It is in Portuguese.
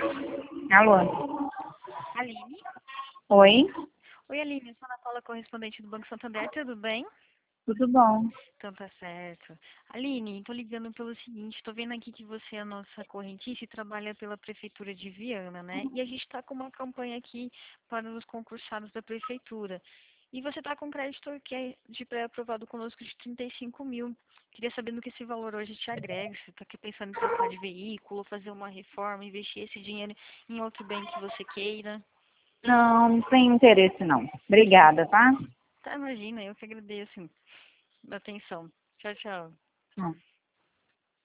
Alô? Aline? Oi? Oi, Aline, eu sou a Ana Paula, correspondente do Banco Santander, tudo bem? Tudo bom? Então tá certo. Aline, tô ligando pelo seguinte, tô vendo aqui que você é a nossa correntista e trabalha pela Prefeitura de Viana, né? E a gente tá com uma campanha aqui para os concursados da Prefeitura. E você tá com crédito que é de pré-aprovado conosco de 35 mil. Queria saber no que esse valor hoje te agrega. Você tá aqui pensando em trocar de veículo, fazer uma reforma, investir esse dinheiro em outro bem que você queira. Não, não tenho interesse não. Obrigada, tá? Tá, imagina, eu que agradeço a atenção. Tchau, tchau. Hum.